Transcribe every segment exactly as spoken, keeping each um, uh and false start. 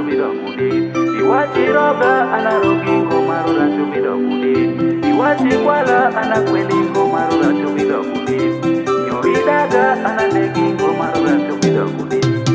chubido kudi. Iwachi roga anarogingo marura chubido kudi. Iwachi kwala anakwelingo marura chubido kudi. Nyoidaga anadegingo marura chubido kudi.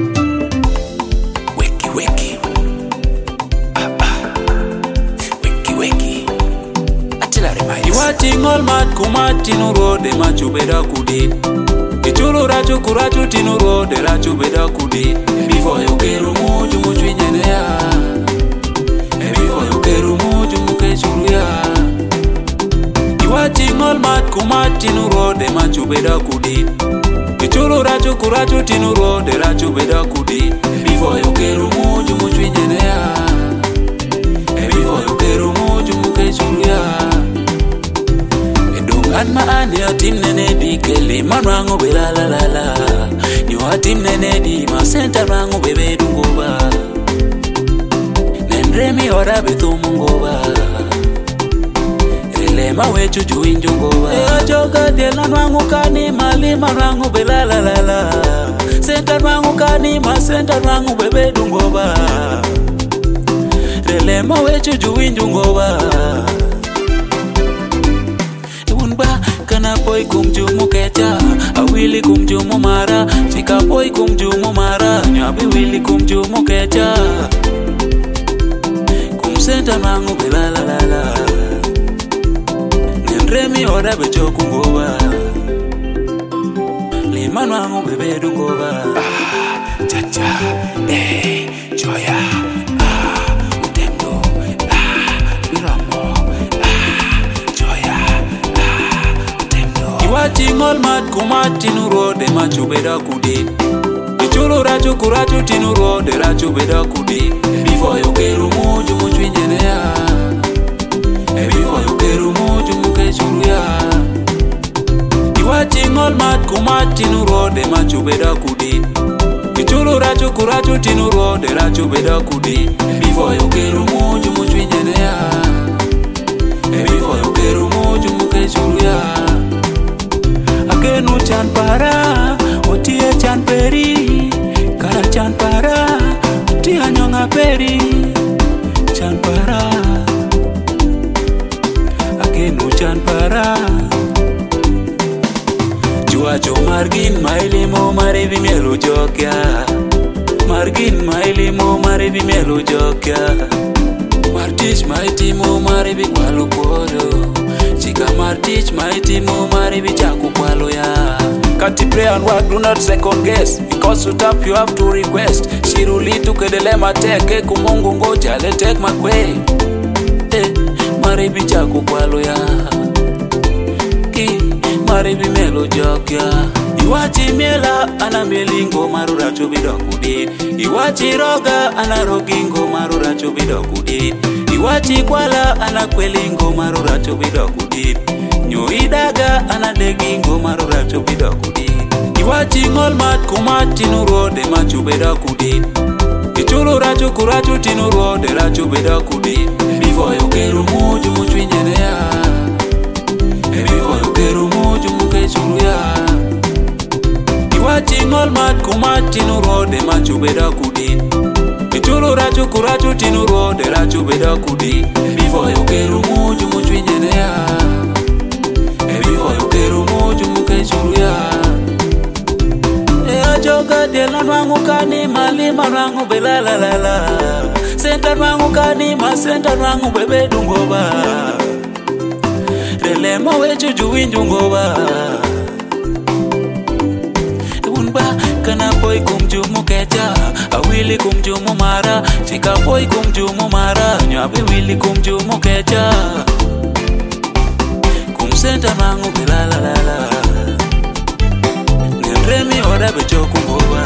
Weki weki ah ah weki weki atila remind. Iwachi ngol mat kumati nurode machubeda kudi. Ichulu rachu kurachu tinu rode rachu beda kudi. Before you keru muju muju inyene ya. Before you keru muju muke churu ya. Iwachi ngol mat kumat tinu rode machu beda kudi. Ichulu rachu kurachu tinu rode rachu beda kudi. Before you keru muju muju inyene ya. Before you keru muju muke churu ya. An ma ane a tim nene di kele manwango be la la la la. Nyo a tim nene di ma senta rango bebe dungo ba. Nendre mi ora beto mungo ba. Ele ma wechu juinjo go ba. E a joka de la nwango kani mali manwango be la la la la. Senta rango kani ma senta rango bebe dungo ba. Ele ma wechu juinjo go ba. Kana boy kumjumu kecha, awili kumjumu mara. Chika boy kumjumu mara, nyabi wili kumjumu kecha. Kumsenta mangu bila la la la. Nendremi ora becho kungoba. Liman mangu bebe dungoba. Ah, cha cha, eh, joya. Iwachi ngol mat kumat tinu rode machu beda kudi. Ichulu rachu kurachu tinu rode rachu beda kudi. Before you keru muju muju inyene ya. Before you keru muju muke churu ya. Iwachi ngol mat kumat tinu rode machu beda kudi. Ichulu rachu kurachu tinu rode rachu beda kudi. Before you keru muju muju inyene ya. Before you keru muju muke churu ya. Akenu chan para, otie chan peri. Kara chan para, otie nyonga peri. Chan para, akenu chan para. Jua jo margin maili mo mare bi melu jokya. Margin maili mo mare bi melu jokya. Martich maiti mo mare bi kwalu kodo. Chika martich maiti mo mare bi chaku kwalo ya. Kati pray and work, do not second guess. Because to tap you have to request. Shiruli tu kedelema teke kumungu ngoja le take my way. Eh, mare bi chaku kwalo ya. Ki mare bi melo jokya. Iwachi miela ana melingo marura chubido kudi. Iwachi roga ana rogingo marura chubido kudi. Iwachi kwala ana kwelingo marura chubido kudi. Nyoidaga ana degingo marura chubido kudi. Iwachi ngol mat kumat tinu rode machu beda kudi. Ichulu rachu kurachu tinu rode rachu beda kudi. Before you keru muju muju inyene ya. Before you keru muju muke churu ya. Iwachi ngol mat kumat tinu rode machu beda kudi. Ichulu rachu kurachu tinu rode rachu beda kudi. Before you keru muju muju inyene ya. Before you keru muju muke churu ya. Ea joga de la nwangu kani mali manwangu bela la la la. Senta nwangu kani ma senta nwangu bebe dungoba. Rele ma wechu juinju ngoba. Kana boy kumjumu kecha, awili kumjumu mara. Chika boy kumjumu mara, nyabi wili kumjumu kecha. Kumsenta mangu bila la la la. Nendremi ora becho kungoba.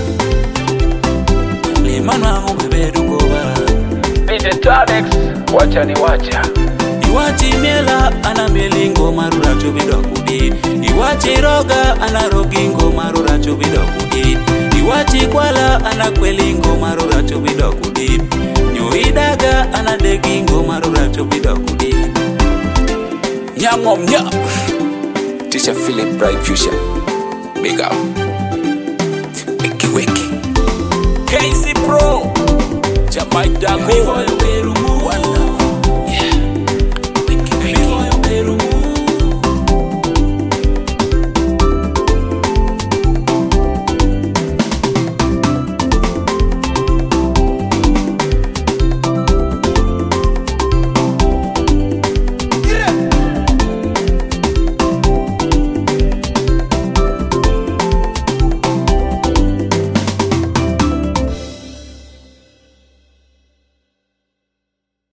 Liman mangu bebe dungoba. Bide Tadex, wacha ni wacha. Iwachi miela ana melingo marura chubido kudi. Iwachi roga ana rogingo marura chubido kudi. Iwachi kwala ana kwelingo marura chubido kudi. Nyoidaga ana degingo marura chubido kudi. Nyangom nya. Teacher Philip Bright Future. Big up. Wiki wiki. K C Pro. Mike Dago. Before you